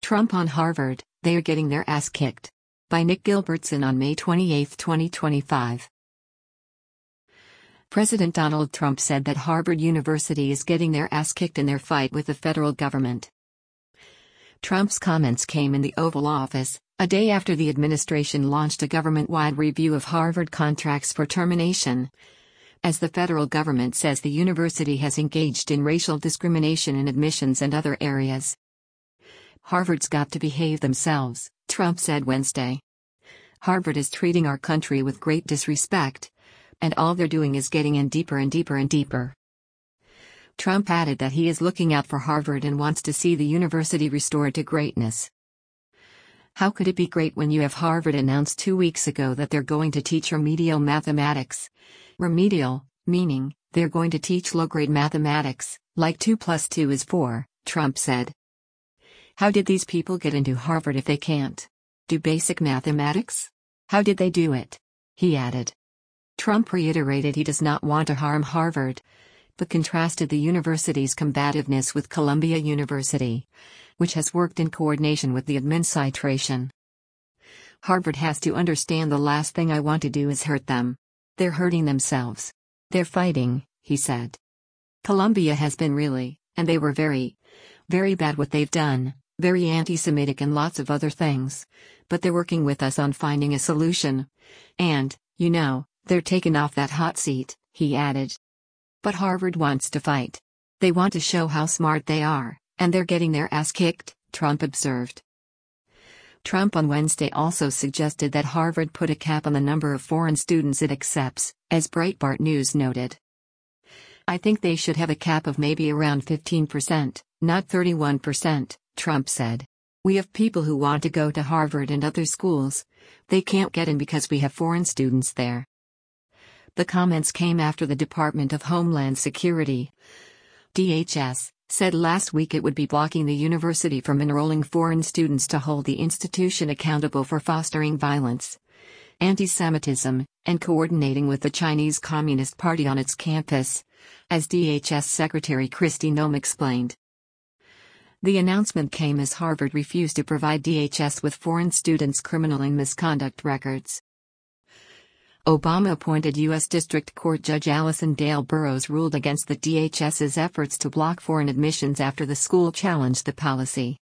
Trump on Harvard, they are getting their ass kicked. By Nick Gilbertson on May 28, 2025. President Donald Trump said that Harvard University is getting their ass kicked in their fight with the federal government. Trump's comments came in the Oval Office, a day after the administration launched a government-wide review of Harvard contracts for termination, as the federal government says the university has engaged in racial discrimination in admissions and other areas. Harvard's got to behave themselves, Trump said Wednesday. Harvard is treating our country with great disrespect, and all they're doing is getting in deeper and deeper and deeper. Trump added that he is looking out for Harvard and wants to see the university restored to greatness. How could it be great when you have Harvard announced 2 weeks ago that they're going to teach remedial mathematics? Remedial, meaning, they're going to teach low-grade mathematics, like 2 + 2 is 4, Trump said. How did these people get into Harvard if they can't do basic mathematics? How did they do it? He added. Trump reiterated he does not want to harm Harvard, but contrasted the university's combativeness with Columbia University, which has worked in coordination with the administration. Harvard has to understand the last thing I want to do is hurt them. They're hurting themselves. They're fighting, he said. Columbia has been really, and they were very, very bad what they've done. Very anti-Semitic and lots of other things, but they're working with us on finding a solution. And, they're taken off that hot seat, he added. But Harvard wants to fight. They want to show how smart they are, and they're getting their ass kicked, Trump observed. Trump on Wednesday also suggested that Harvard put a cap on the number of foreign students it accepts, as Breitbart News noted. I think they should have a cap of maybe around 15%, not 31%. Trump said. We have people who want to go to Harvard and other schools. They can't get in because we have foreign students there. The comments came after the Department of Homeland Security, DHS, said last week it would be blocking the university from enrolling foreign students to hold the institution accountable for fostering violence, anti-Semitism, and coordinating with the Chinese Communist Party on its campus, as DHS Secretary Kristi Noem explained. The announcement came as Harvard refused to provide DHS with foreign students' criminal and misconduct records. Obama-appointed U.S. District Court Judge Allison Dale Burroughs ruled against the DHS's efforts to block foreign admissions after the school challenged the policy.